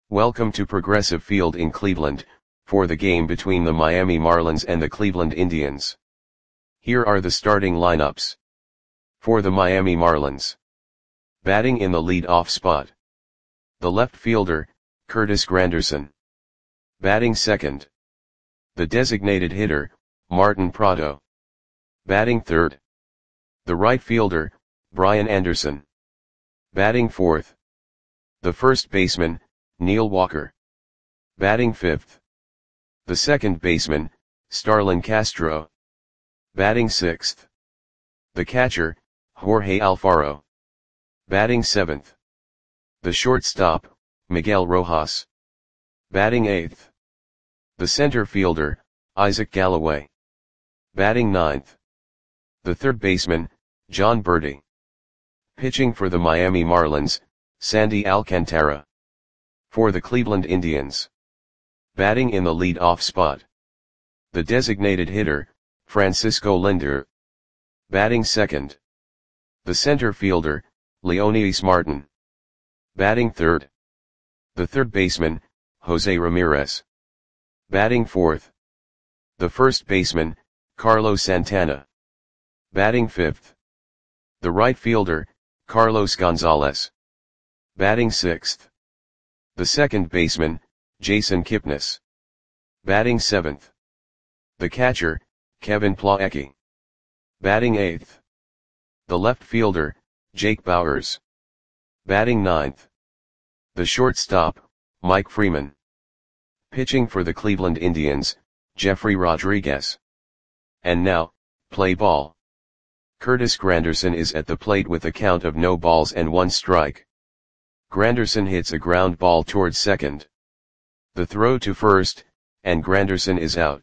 Welcome to Progressive Field in Cleveland, for the game between the Miami Marlins and the Cleveland Indians. Here are the starting lineups. For the Miami Marlins. Batting in the lead-off spot. The left fielder, Curtis Granderson. Batting second. The designated hitter, Martin Prado. Batting third. The right fielder, Brian Anderson. Batting fourth. The first baseman, Neil Walker. Batting fifth. The second baseman, Starlin Castro. Batting sixth. The catcher, Jorge Alfaro. Batting seventh. The shortstop, Miguel Rojas. Batting eighth. The center fielder, Isaac Galloway. Batting ninth. The third baseman, Jon Berti. Pitching for the Miami Marlins, Sandy Alcantara. For the Cleveland Indians. Batting in the lead-off spot. The designated hitter, Francisco Lindor. Batting second. The center fielder, Leonys Martin. Batting third. The third baseman, Jose Ramirez. Batting fourth. The first baseman, Carlos Santana. Batting fifth. The right fielder, Carlos Gonzalez. Batting sixth. The second baseman, Jason Kipnis. Batting seventh. The catcher, Kevin Plawecki. Batting eighth. The left fielder, Jake Bauers. Batting ninth. The shortstop, Mike Freeman. Pitching for the Cleveland Indians, Jeffrey Rodriguez. And now, play ball. Curtis Granderson is at the plate with a count of no balls and one strike. Granderson hits a ground ball towards second. The throw to first, and Granderson is out.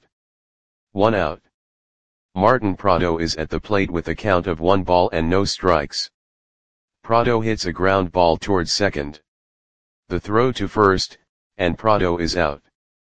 1 out. Martin Prado is at the plate with a count of 1 ball and no strikes. Prado hits a ground ball towards second. The throw to first, and Prado is out.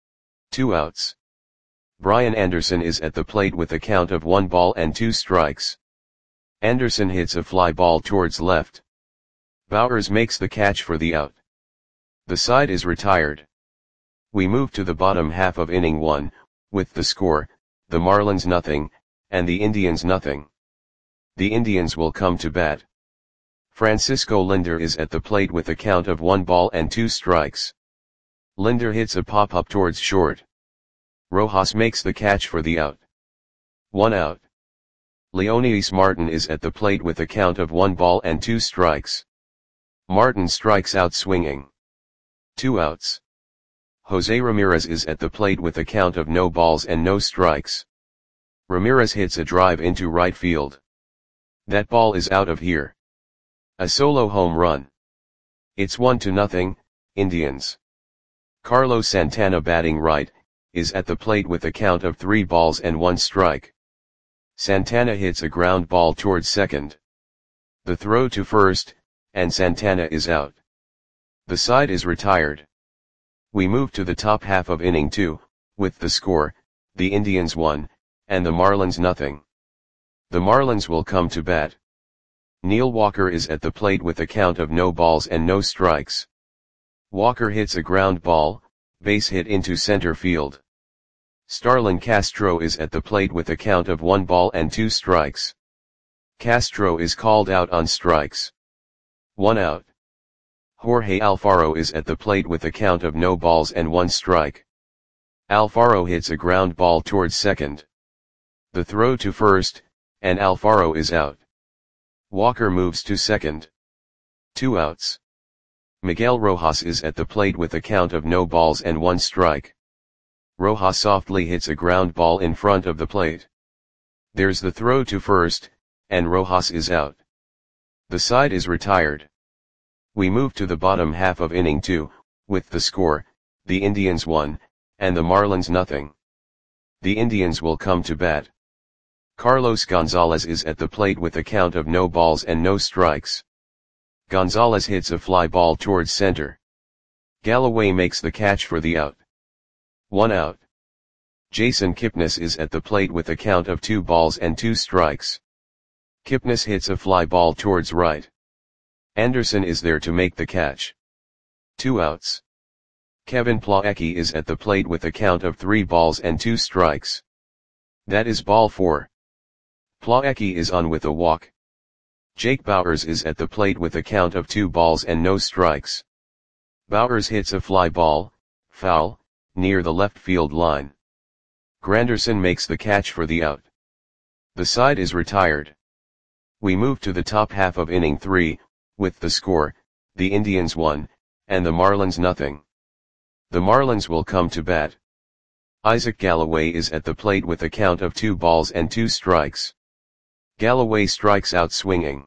2 outs. Brian Anderson is at the plate with a count of 1 ball and 2 strikes. Anderson hits a fly ball towards left. Bauers makes the catch for the out. The side is retired. We move to the bottom half of inning 1, with the score, the Marlins nothing, and the Indians nothing. The Indians will come to bat. Francisco Lindor is at the plate with a count of 1 ball and 2 strikes. Lindor hits a pop-up towards short. Rojas makes the catch for the out. 1 out. Leonys Martin is at the plate with a count of 1 ball and 2 strikes. Martin strikes out swinging. 2 outs. Jose Ramirez is at the plate with a count of no balls and no strikes. Ramirez hits a drive into right field. That ball is out of here. A solo home run. It's 1-0, Indians. Carlos Santana, batting right, is at the plate with a count of 3 balls and 1 strike. Santana hits a ground ball towards second. The throw to first, and Santana is out. The side is retired. We move to the top half of inning 2, with the score, the Indians 1, and the Marlins nothing. The Marlins will come to bat. Neil Walker is at the plate with a count of no balls and no strikes. Walker hits a ground ball, base hit into center field. Starlin Castro is at the plate with a count of 1 ball and 2 strikes. Castro is called out on strikes. 1 out. Jorge Alfaro is at the plate with a count of no balls and 1 strike. Alfaro hits a ground ball towards second. The throw to first, and Alfaro is out. Walker moves to second. 2 outs. Miguel Rojas is at the plate with a count of no balls and 1 strike. Rojas softly hits a ground ball in front of the plate. There's the throw to first, and Rojas is out. The side is retired. We move to the bottom half of inning 2, with the score, the Indians 1, and the Marlins nothing. The Indians will come to bat. Carlos Gonzalez is at the plate with a count of no balls and no strikes. Gonzalez hits a fly ball towards center. Galloway makes the catch for the out. 1 out. Jason Kipnis is at the plate with a count of 2 balls and 2 strikes. Kipnis hits a fly ball towards right. Anderson is there to make the catch. 2 outs. Kevin Plawecki is at the plate with a count of 3 balls and 2 strikes. That is ball 4. Plawecki is on with a walk. Jake Bauers is at the plate with a count of 2 balls and no strikes. Bauers hits a fly ball, foul, near the left field line. Granderson makes the catch for the out. The side is retired. We move to the top half of inning 3, with the score, the Indians 1, and the Marlins nothing. The Marlins will come to bat. Isaac Galloway is at the plate with a count of 2 balls and 2 strikes. Galloway strikes out swinging.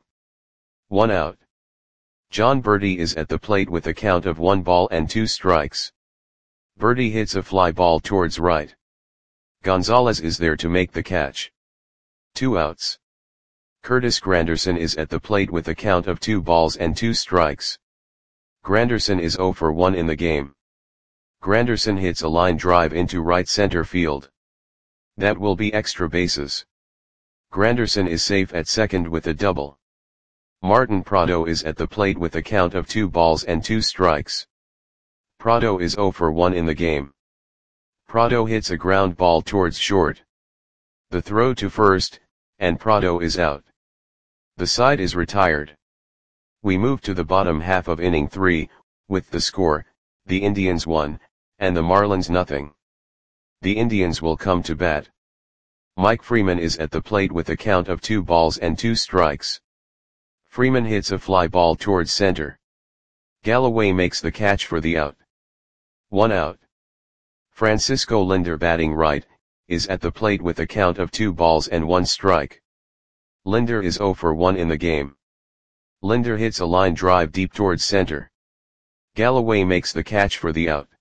1 out. John Berti is at the plate with a count of 1 ball and 2 strikes. Berti hits a fly ball towards right. Gonzalez is there to make the catch. 2 outs. Curtis Granderson is at the plate with a count of 2 balls and 2 strikes. Granderson is 0 for 1 in the game. Granderson hits a line drive into right center field. That will be extra bases. Granderson is safe at second with a double. Martin Prado is at the plate with a count of 2 balls and 2 strikes. Prado is 0 for 1 in the game. Prado hits a ground ball towards short. The throw to first, and Prado is out. The side is retired. We move to the bottom half of inning 3, with the score, the Indians 1, and the Marlins nothing. The Indians will come to bat. Mike Freeman is at the plate with a count of 2 balls and 2 strikes. Freeman hits a fly ball towards center. Galloway makes the catch for the out. 1 out. Francisco Linder batting right, is at the plate with a count of 2 balls and 1 strike. Linder is 0 for 1 in the game. Linder hits a line drive deep towards center. Galloway makes the catch for the out.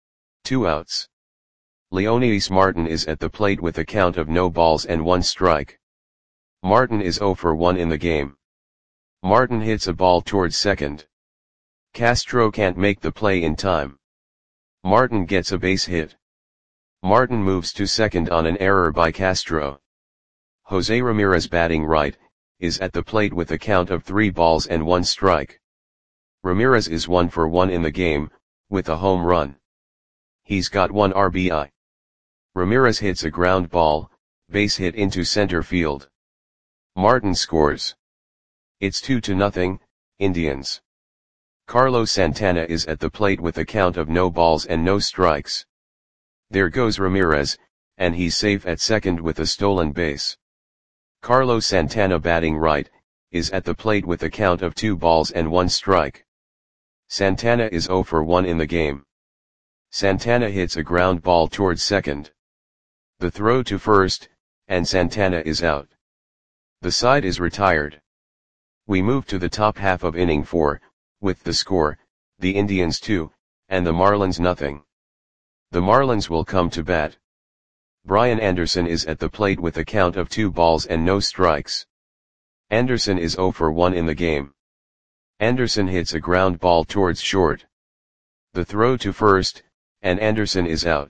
2 outs. Leonidas Martin is at the plate with a count of no balls and 1 strike. Martin is 0 for 1 in the game. Martin hits a ball towards second. Castro can't make the play in time. Martin gets a base hit. Martin moves to second on an error by Castro. Jose Ramirez batting right, is at the plate with a count of 3 balls and 1 strike. Ramirez is 1 for 1 in the game, with a home run. He's got 1 RBI. Ramirez hits a ground ball, base hit into center field. Martin scores. It's 2-0, Indians. Carlos Santana is at the plate with a count of no balls and no strikes. There goes Ramirez, and he's safe at second with a stolen base. Carlos Santana batting right, is at the plate with a count of 2 balls and 1 strike. Santana is 0 for 1 in the game. Santana hits a ground ball towards second. The throw to first, and Santana is out. The side is retired. We move to the top half of inning 4, with the score, the Indians 2, and the Marlins nothing. The Marlins will come to bat. Brian Anderson is at the plate with a count of 2 balls and no strikes. Anderson is 0 for 1 in the game. Anderson hits a ground ball towards short. The throw to first, and Anderson is out.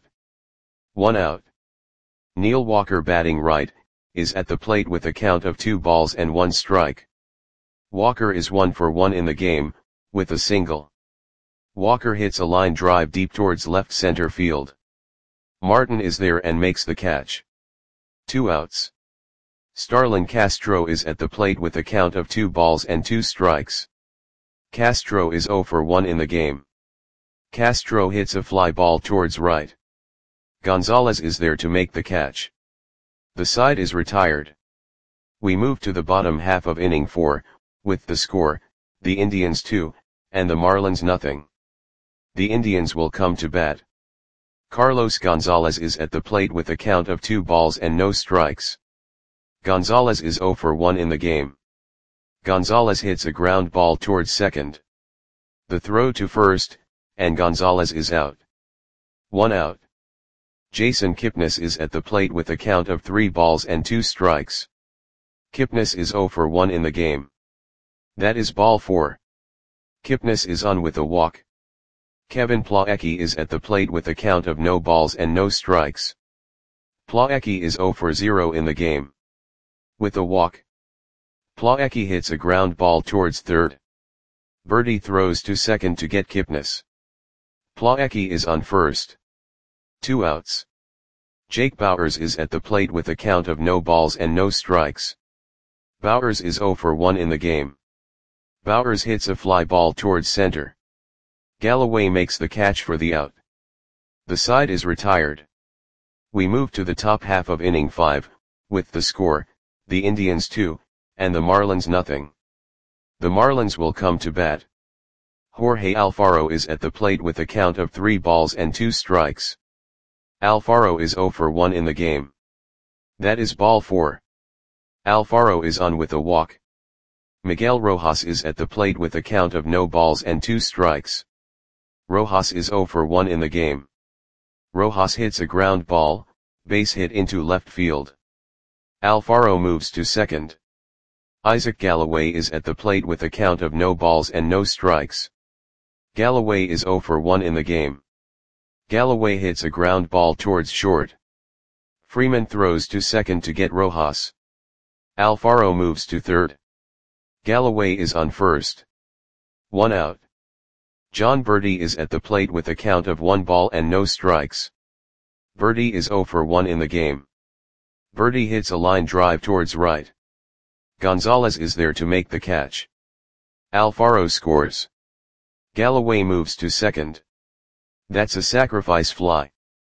1 out. Neil Walker batting right, is at the plate with a count of 2 balls and 1 strike. Walker is 1 for 1 in the game, with a single. Walker hits a line drive deep towards left center field. Martin is there and makes the catch. 2 outs. Starlin Castro is at the plate with a count of 2 balls and 2 strikes. Castro is 0 for 1 in the game. Castro hits a fly ball towards right. Gonzalez is there to make the catch. The side is retired. We move to the bottom half of inning 4, with the score, the Indians 2, and the Marlins nothing. The Indians will come to bat. Carlos Gonzalez is at the plate with a count of 2 balls and no strikes. Gonzalez is 0 for 1 in the game. Gonzalez hits a ground ball towards second. The throw to first, and Gonzalez is out. 1 out. Jason Kipnis is at the plate with a count of 3 balls and 2 strikes. Kipnis is 0 for 1 in the game. That is ball 4. Kipnis is on with a walk. Kevin Plawecki is at the plate with a count of no balls and no strikes. Plawecki is 0 for 0 in the game. With a walk. Plawecki hits a ground ball towards third. Berti throws to second to get Kipnis. Plawecki is on first. 2 outs. Jake Bauers is at the plate with a count of no balls and no strikes. Bauers is 0 for 1 in the game. Bauers hits a fly ball towards center. Galloway makes the catch for the out. The side is retired. We move to the top half of inning 5, with the score, the Indians 2, and the Marlins nothing. The Marlins will come to bat. Jorge Alfaro is at the plate with a count of 3 balls and 2 strikes. Alfaro is 0 for 1 in the game. That is ball 4. Alfaro is on with a walk. Miguel Rojas is at the plate with a count of no balls and 2 strikes. Rojas is 0 for 1 in the game. Rojas hits a ground ball, base hit into left field. Alfaro moves to second. Isaac Galloway is at the plate with a count of no balls and no strikes. Galloway is 0 for 1 in the game. Galloway hits a ground ball towards short. Freeman throws to second to get Rojas. Alfaro moves to third. Galloway is on first. 1 out. John Berti is at the plate with a count of 1 ball and no strikes. Berti is 0 for 1 in the game. Berti hits a line drive towards right. Gonzalez is there to make the catch. Alfaro scores. Galloway moves to second. That's a sacrifice fly.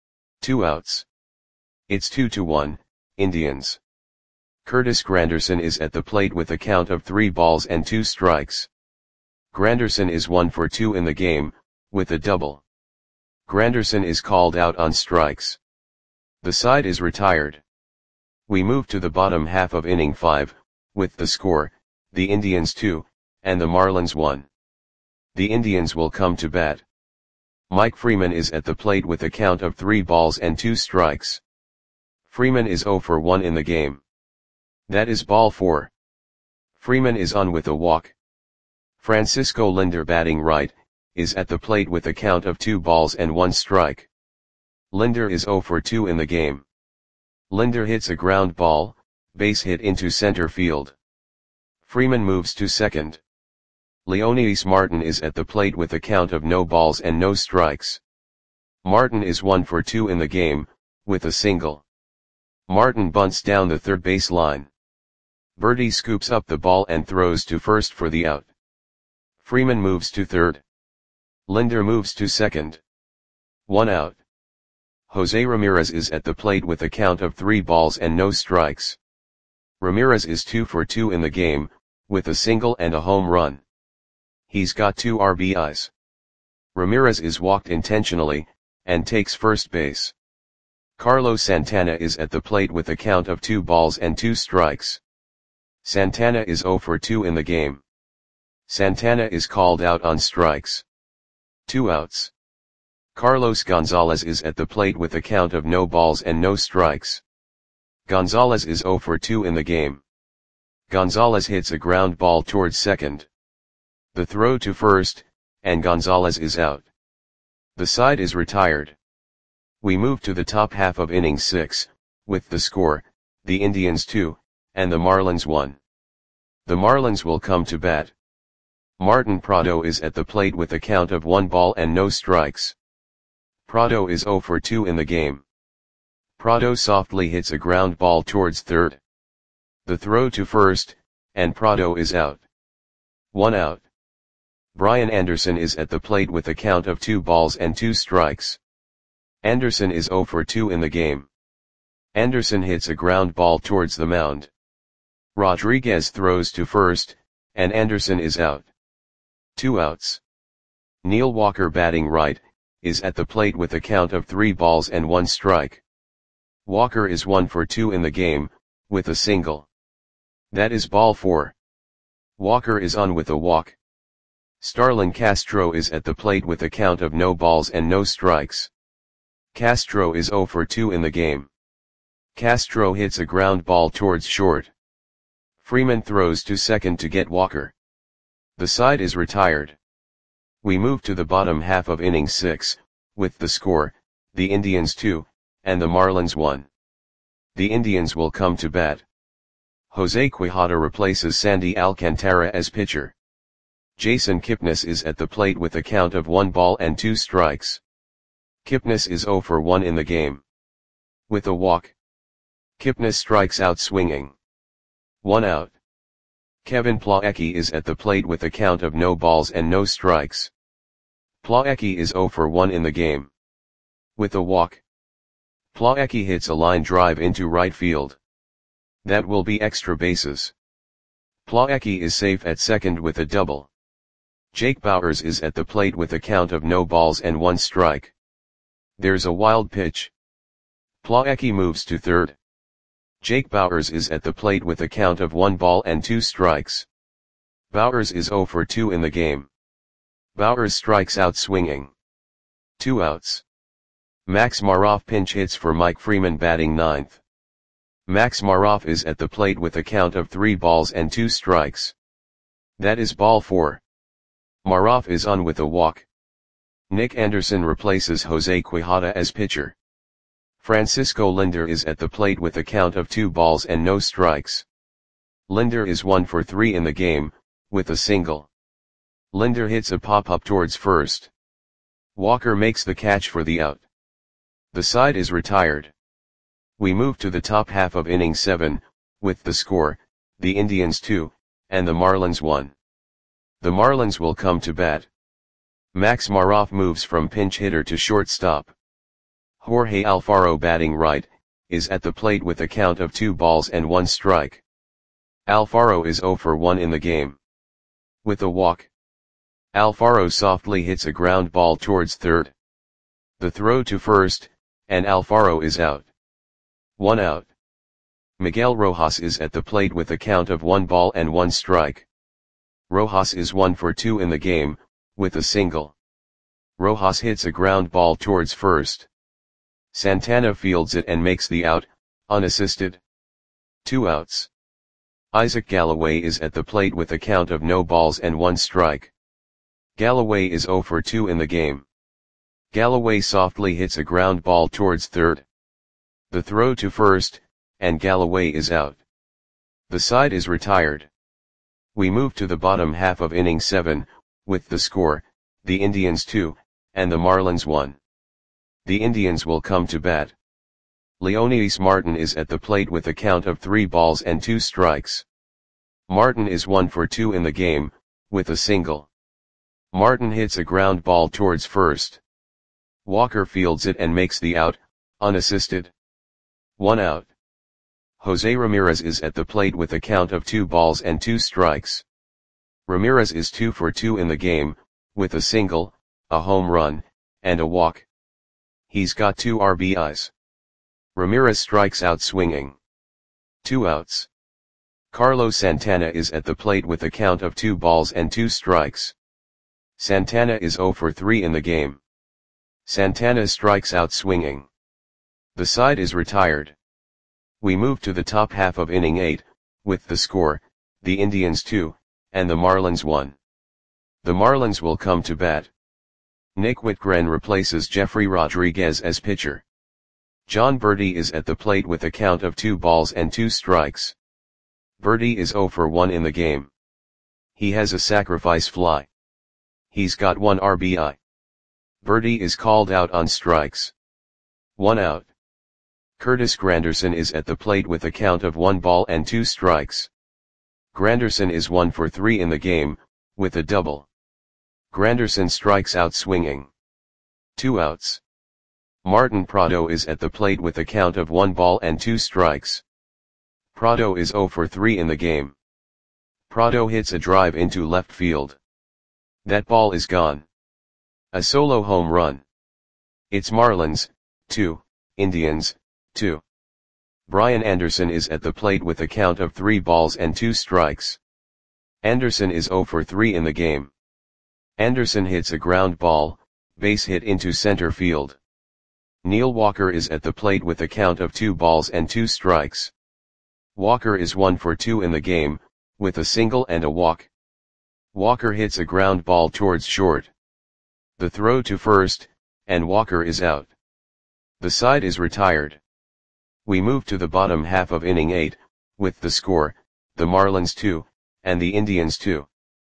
2 outs. It's 2-1, Indians. Curtis Granderson is at the plate with a count of 3 balls and 2 strikes. Granderson is 1 for 2 in the game, with a double. Granderson is called out on strikes. The side is retired. We move to the bottom half of inning 5, with the score, the Indians 2, and the Marlins 1. The Indians will come to bat. Mike Freeman is at the plate with a count of 3 balls and 2 strikes. Freeman is 0 for 1 in the game. That is ball 4. Freeman is on with a walk. Francisco Linder, batting right, is at the plate with a count of 2 balls and 1 strike. Linder is 0 for 2 in the game. Linder hits a ground ball, base hit into center field. Freeman moves to second. Leonidas Martin is at the plate with a count of no balls and no strikes. Martin is 1 for 2 in the game, with a single. Martin bunts down the third base line. Berti scoops up the ball and throws to first for the out. Freeman moves to third. Linder moves to second. 1 out. Jose Ramirez is at the plate with a count of 3 balls and no strikes. Ramirez is 2 for 2 in the game, with a single and a home run. He's got 2 RBIs. Ramirez is walked intentionally, and takes first base. Carlos Santana is at the plate with a count of 2 balls and 2 strikes. Santana is 0 for 2 in the game. Santana is called out on strikes. 2 outs. Carlos Gonzalez is at the plate with a count of no balls and no strikes. Gonzalez is 0 for 2 in the game. Gonzalez hits a ground ball towards second. The throw to first, and Gonzalez is out. The side is retired. We move to the top half of inning 6, with the score, the Indians 2, and the Marlins 1. The Marlins will come to bat. Martin Prado is at the plate with a count of 1 ball and no strikes. Prado is 0 for 2 in the game. Prado softly hits a ground ball towards third. The throw to first, and Prado is out. 1 out. Brian Anderson is at the plate with a count of 2 balls and 2 strikes. Anderson is 0 for 2 in the game. Anderson hits a ground ball towards the mound. Rodriguez throws to first, and Anderson is out. 2 outs. Neil Walker, batting right, is at the plate with a count of 3 balls and 1 strike. Walker is 1 for 2 in the game, with a single. That is ball 4. Walker is on with a walk. Starlin Castro is at the plate with a count of no balls and no strikes. Castro is 0 for 2 in the game. Castro hits a ground ball towards short. Freeman throws to second to get Walker. The side is retired. We move to the bottom half of inning 6, with the score, the Indians 2, and the Marlins 1. The Indians will come to bat. Jose Quijada replaces Sandy Alcantara as pitcher. Jason Kipnis is at the plate with a count of 1 ball and 2 strikes. Kipnis is 0 for 1 in the game. With a walk, Kipnis strikes out swinging. 1 out. Kevin Plawecki is at the plate with a count of no balls and no strikes. Plawecki is 0 for 1 in the game. With a walk, Plawecki hits a line drive into right field. That will be extra bases. Plawecki is safe at second with a double. Jake Bauers is at the plate with a count of no balls and 1 strike. There's a wild pitch. Plawecki moves to third. Jake Bauers is at the plate with a count of 1 ball and 2 strikes. Bauers is 0 for 2 in the game. Bauers strikes out swinging. 2 outs. Max Maroff pinch hits for Mike Freeman batting ninth. Max Maroff is at the plate with a count of 3 balls and 2 strikes. That is ball 4. Maroff is on with a walk. Nick Anderson replaces Jose Quijada as pitcher. Francisco Linder is at the plate with a count of 2 balls and no strikes. Linder is 1 for 3 in the game, with a single. Linder hits a pop-up towards first. Walker makes the catch for the out. The side is retired. We move to the top half of inning 7, with the score, the Indians 2, and the Marlins 1. The Marlins will come to bat. Max Maroff moves from pinch hitter to shortstop. Jorge Alfaro batting right, is at the plate with a count of 2 balls and 1 strike. Alfaro is 0 for 1 in the game. With a walk, Alfaro softly hits a ground ball towards third. The throw to first, and Alfaro is out. 1 out. Miguel Rojas is at the plate with a count of 1 ball and 1 strike. Rojas is 1 for 2 in the game, with a single. Rojas hits a ground ball towards first. Santana fields it and makes the out, unassisted. 2 outs. Isaac Galloway is at the plate with a count of no balls and 1 strike. Galloway is 0 for 2 in the game. Galloway softly hits a ground ball towards third. The throw to first, and Galloway is out. The side is retired. We move to the bottom half of inning 7, with the score, the Indians 2, and the Marlins 1. The Indians will come to bat. Leonys Martin is at the plate with a count of 3 balls and 2 strikes. Martin is 1 for 2 in the game, with a single. Martin hits a ground ball towards first. Walker fields it and makes the out, unassisted. 1 out. Jose Ramirez is at the plate with a count of 2 balls and 2 strikes. Ramirez is 2 for 2 in the game, with a single, a home run, and a walk. He's got 2 RBIs. Ramirez strikes out swinging. 2 outs. Carlos Santana is at the plate with a count of 2 balls and 2 strikes. Santana is 0 for 3 in the game. Santana strikes out swinging. The side is retired. We move to the top half of inning 8, with the score, the Indians 2, and the Marlins 1. The Marlins will come to bat. Nick Whitgren replaces Jeffrey Rodriguez as pitcher. John Berti is at the plate with a count of 2 balls and 2 strikes. Berti is 0 for 1 in the game. He has a sacrifice fly. He's got 1 RBI. Berti is called out on strikes. 1 out. Curtis Granderson is at the plate with a count of 1 ball and 2 strikes. Granderson is 1 for 3 in the game, with a double. Granderson strikes out swinging. 2 outs. Martin Prado is at the plate with a count of 1 ball and 2 strikes. Prado is 0 for 3 in the game. Prado hits a drive into left field. That ball is gone. A solo home run. It's Marlins, 2, Indians, 2. Brian Anderson is at the plate with a count of 3 balls and 2 strikes. Anderson is 0 for 3 in the game. Anderson hits a ground ball, base hit into center field. Neil Walker is at the plate with a count of 2 balls and 2 strikes. Walker is 1 for 2 in the game, with a single and a walk. Walker hits a ground ball towards short. The throw to first, and Walker is out. The side is retired. We move to the bottom half of inning 8, with the score, the Marlins 2, and the Indians 2.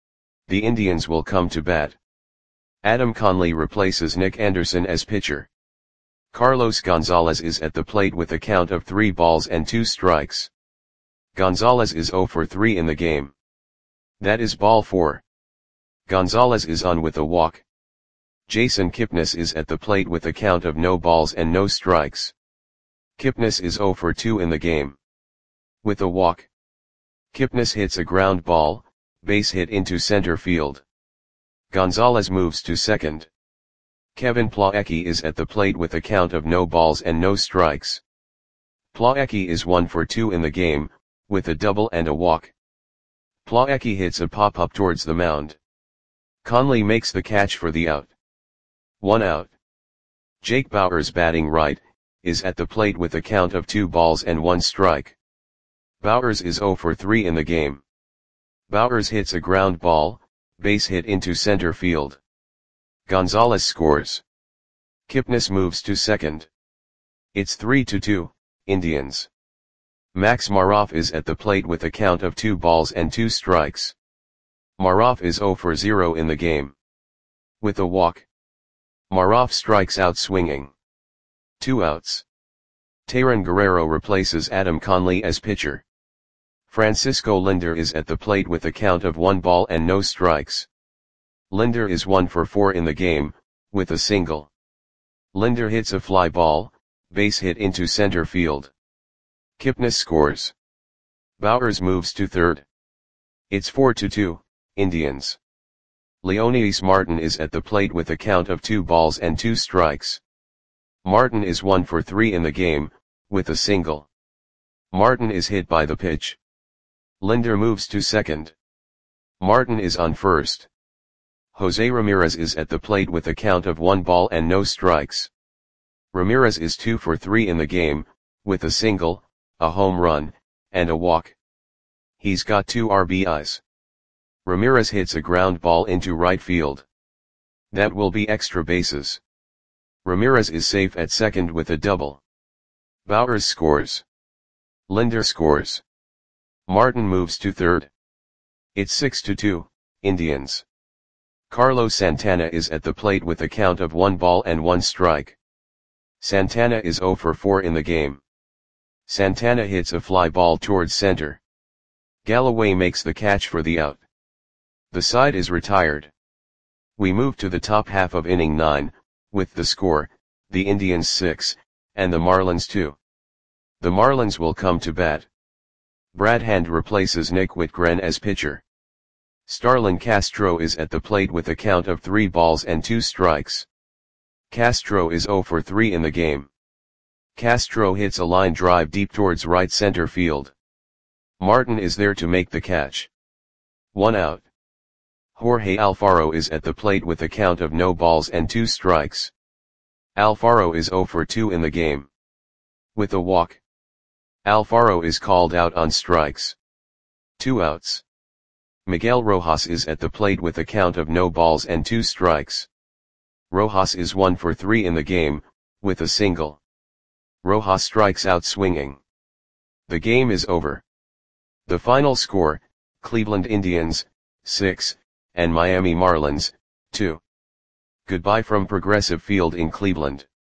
The Indians will come to bat. Adam Conley replaces Nick Anderson as pitcher. Carlos Gonzalez is at the plate with a count of 3 balls and 2 strikes. Gonzalez is 0 for 3 in the game. That is ball 4. Gonzalez is on with a walk. Jason Kipnis is at the plate with a count of no balls and no strikes. Kipnis is 0 for 2 in the game. With a walk. Kipnis hits a ground ball, base hit into center field. Gonzalez moves to second. Kevin Plawecki is at the plate with a count of no balls and no strikes. Plawecki is 1 for 2 in the game, with a double and a walk. Plawecki hits a pop-up towards the mound. Conley makes the catch for the out. 1 out. Jake Bauers, batting right, is at the plate with a count of 2 balls and 1 strike. Bauers is 0 for 3 in the game. Bauers hits a ground ball, base hit into center field. Gonzalez scores. Kipnis moves to second. It's 3-2, Indians. Max Maroff is at the plate with a count of 2 balls and 2 strikes. Maroff is 0 for 0 in the game. With a walk. Maroff strikes out swinging. 2 outs. Tayron Guerrero replaces Adam Conley as pitcher. Francisco Lindor is at the plate with a count of 1 ball and no strikes. Lindor is 1 for 4 in the game, with a single. Lindor hits a fly ball, base hit into center field. Kipnis scores. Bauers moves to third. It's 4-2, Indians. Leonidas Martin is at the plate with a count of 2 balls and 2 strikes. Martin is 1 for 3 in the game, with a single. Martin is hit by the pitch. Lindor moves to second. Martin is on first. Jose Ramirez is at the plate with a count of 1 ball and no strikes. Ramirez is 2 for 3 in the game, with a single, a home run, and a walk. He's got 2 RBIs. Ramirez hits a ground ball into right field. That will be extra bases. Ramirez is safe at second with a double. Bauers scores. Lindor scores. Martin moves to third. It's 6-2, Indians. Carlos Santana is at the plate with a count of 1 ball and 1 strike. Santana is 0 for 4 in the game. Santana hits a fly ball towards center. Galloway makes the catch for the out. The side is retired. We move to the top half of inning 9, with the score, the Indians 6, and the Marlins 2. The Marlins will come to bat. Brad Hand replaces Nick Whitgren as pitcher. Starlin Castro is at the plate with a count of 3 balls and 2 strikes. Castro is 0 for 3 in the game. Castro hits a line drive deep towards right center field. Martin is there to make the catch. 1 out. Jorge Alfaro is at the plate with a count of no balls and 2 strikes. Alfaro is 0 for 2 in the game. With a walk. Alfaro is called out on strikes. 2 outs. Miguel Rojas is at the plate with a count of no balls and 2 strikes. Rojas is 1 for 3 in the game, with a single. Rojas strikes out swinging. The game is over. The final score, Cleveland Indians, 6, and Miami Marlins, 2. Goodbye from Progressive Field in Cleveland.